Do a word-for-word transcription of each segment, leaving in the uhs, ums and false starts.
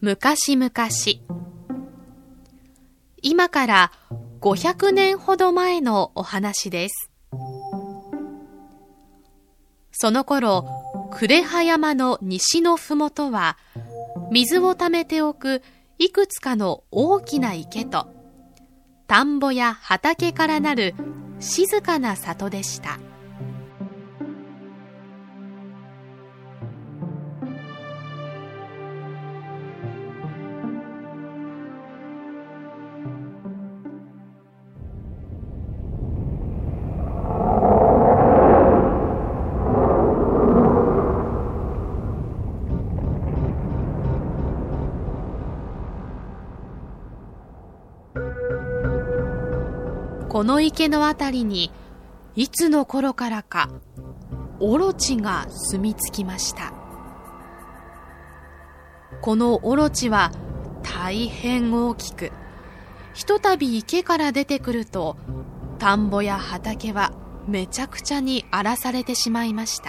昔々、今からごひゃくねんほど前のお話です。その頃、呉羽山の西のふもとは、水をためておくいくつかの大きな池と、田んぼや畑からなる静かな里でした。この池のあたりにいつの頃からかオロチが住み着きました。このオロチは大変大きく、ひとたび池から出てくると田んぼや畑はめちゃくちゃに荒らされてしまいました。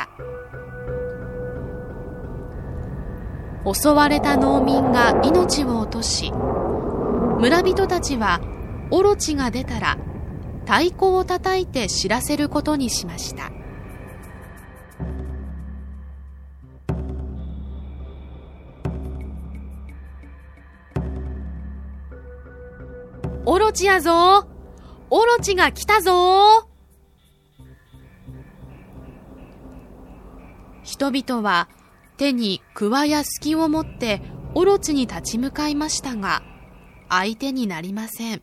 襲われた農民が命を落とし、村人たちはオロチが出たら太鼓を叩いて知らせることにしました。オロチやぞー、オロチが来たぞー。人々は手に桑やすきを持ってオロチに立ち向かいましたが、相手になりません。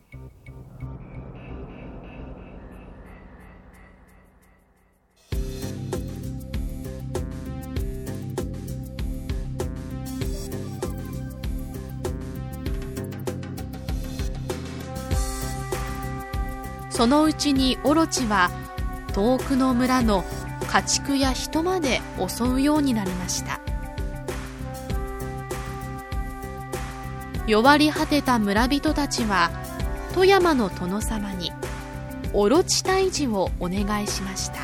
そのうちにオロチは遠くの村の家畜や人まで襲うようになりました。弱り果てた村人たちは富山の殿様にオロチ退治をお願いしました。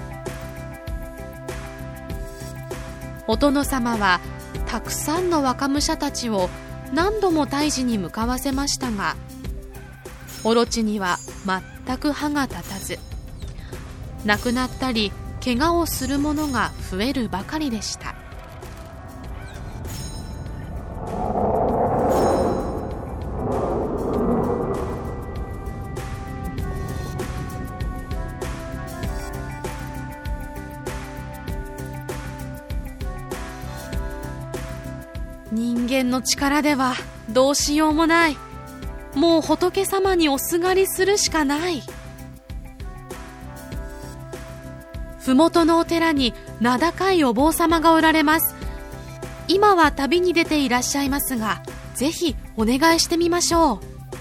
お殿様はたくさんの若武者たちを何度も退治に向かわせましたが、オロチには全く歯が立たず、亡くなったり怪我をする者が増えるばかりでした。人間の力ではどうしようもない。もう仏様におすがりするしかない。ふもとのお寺に名高いお坊様がおられます。今は旅に出ていらっしゃいますが、ぜひお願いしてみましょう。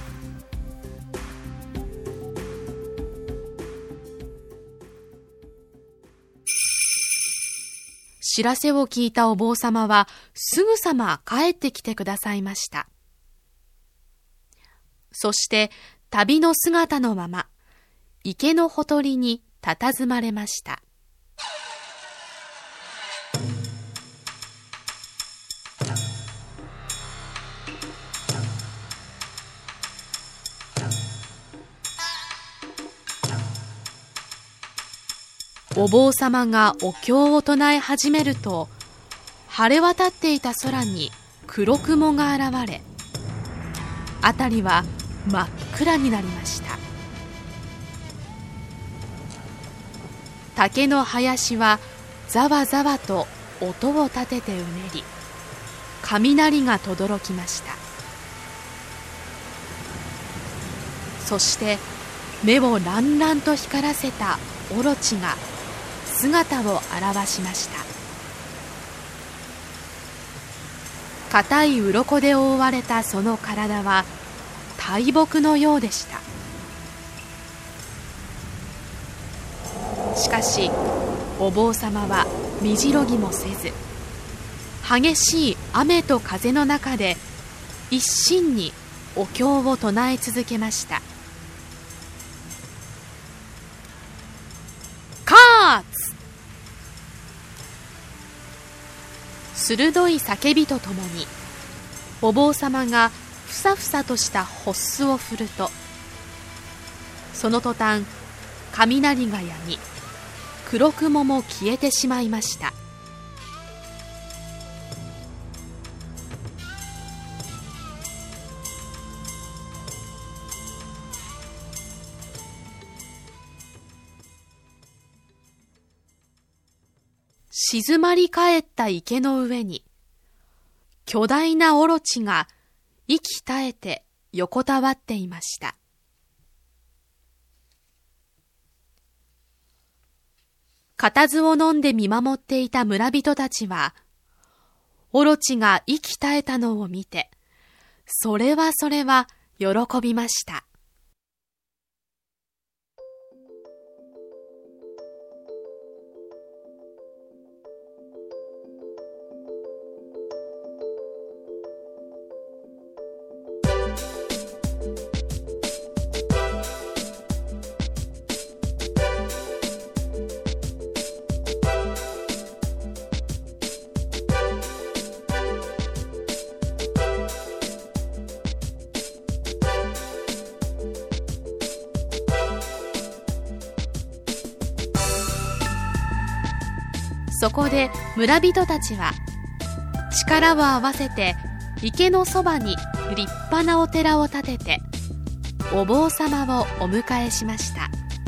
知らせを聞いたお坊様はすぐさま帰ってきてくださいました。そして旅の姿のまま池のほとりに佇まれました。お坊様がお経を唱え始めると、晴れ渡っていた空に黒雲が現れ、辺りは真っ暗になりました。竹の林はざわざわと音を立ててうねり、雷がとどろきました。そして目をランランと光らせたオロチが姿を現しました。硬い鱗で覆われたその体は大木のようでした。しかしお坊様は身じろぎもせず、激しい雨と風の中で一心にお経を唱え続けました。カーツ！鋭い叫びとともにお坊様がふさふさとした発子を振ると、その途端雷が止み、黒雲も消えてしまいました。静まり返った池の上に巨大なオロチが息絶えて横たわっていました。固唾を飲んで見守っていた村人たちは、オロチが息絶えたのを見て、それはそれは喜びました。そこで村人たちは力を合わせて池のそばに立派なお寺を建ててお坊様をお迎えしました。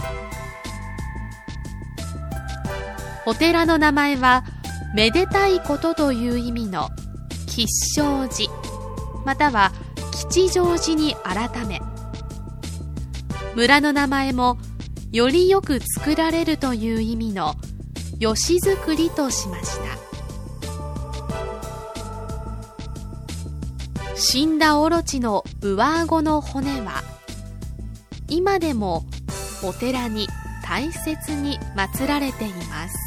お寺の名前はめでたいことという意味の吉祥寺または吉祥寺に改め、村の名前もよりよく作られるという意味のよしづくりとしました。死んだオロチの上顎の骨は今でもお寺に大切に祀られています。